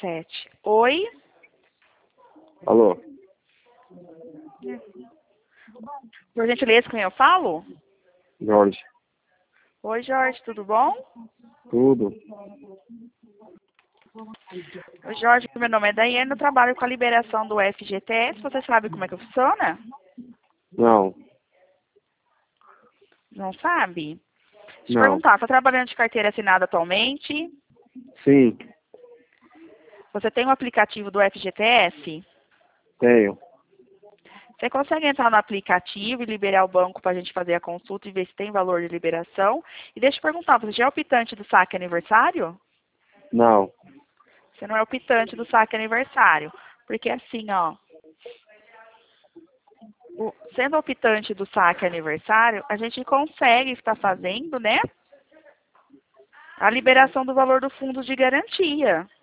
17. Oi? Alô? Por gentileza, com quem eu falo? Jorge. Oi, Jorge, tudo bom? Tudo? Oi, Jorge, meu nome é Daiane, eu trabalho com a liberação do FGTS. Você sabe como é que funciona? Não. Não sabe? Deixa eu Não. perguntar, está trabalhando de carteira assinada atualmente? Sim, Você tem o aplicativo do FGTS? tenho. Você consegue entrar no aplicativo e liberar o banco para a gente fazer a consulta e ver se tem valor de liberação? E deixa eu perguntar, você já é optante do saque aniversário? Não. Você não é optante do saque aniversário. Porque assim, ó, sendo optante do saque aniversário, a gente consegue estar fazendo, né, a liberação do valor do fundo de garantia.